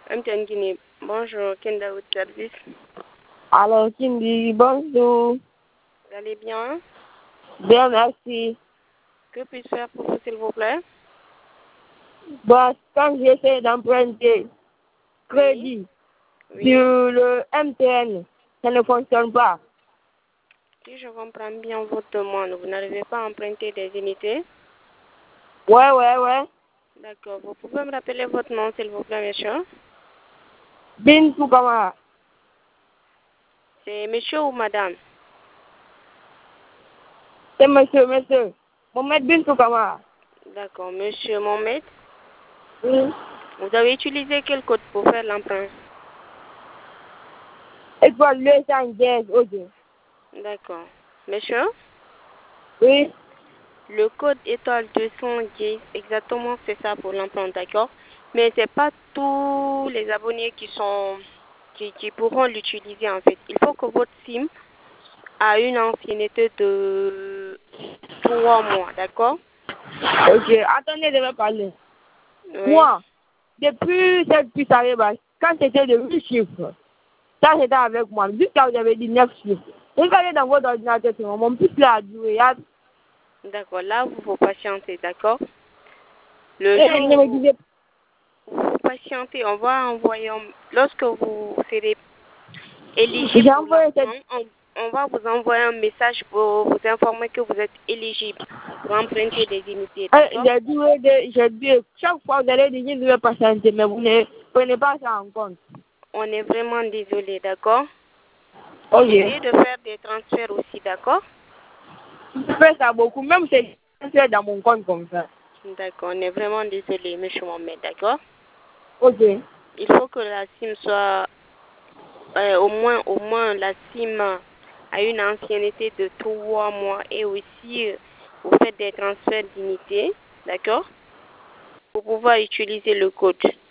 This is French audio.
MTN Guinée. Bonjour, Kenda au service. Alors, Kindi, bonjour. Vous allez bien? Bien, merci. Que puis-je faire pour vous, s'il vous plaît? Bon, quand j'essaie d'emprunter crédit Oui. sur le MTN, ça ne fonctionne pas. Si je comprends bien votre demande, vous n'arrivez pas à emprunter des unités? Ouais. D'accord. Vous pouvez me rappeler votre nom, s'il vous plaît, monsieur? Bintou Kamara. C'est monsieur ou madame? C'est monsieur. Mohamed Bintou Kamara. D'accord. Monsieur Mohamed, Oui. vous avez utilisé quel code pour faire l'emprunt? Étoile 210, ok. D'accord. Monsieur, Oui. le code étoile 210, exactement, c'est ça pour l'emprunt, d'accord? Mais c'est pas tous les abonnés qui pourront l'utiliser, en fait. Il faut que votre SIM a une ancienneté de 3 mois, d'accord? Ok, attendez, je vais parler. Oui. Moi, depuis cette puce arrive, quand c'était de 8 chiffres, ça c'était avec moi. Jusqu'à vous avez dit 9 chiffres. Regardez dans votre ordinateur, mon puce là a duré. D'accord. Là, vous patientez, d'accord? Le Et jour ne me où disait vous patientez, on va envoyer, lorsque vous serez éligible j'ai pour envoyé cette... l'emprunt, on va vous envoyer un message pour vous informer que vous êtes éligible pour emprunter des unités, d'accord? J'ai dit, chaque fois vous allez dire, je vais patienter, mais vous ne prenez pas ça en compte. On est vraiment désolé, d'accord? Ok. Essayez de faire des transferts aussi, d'accord? Je fais ça beaucoup, même si c'est dans mon compte comme ça. D'accord, on est vraiment désolé, monsieur Mohamed, d'accord? Ok. Il faut que la SIM soit, au moins la SIM a une ancienneté de 3 mois et aussi vous faites des transferts d'unités, d'accord? Pour pouvoir utiliser le code.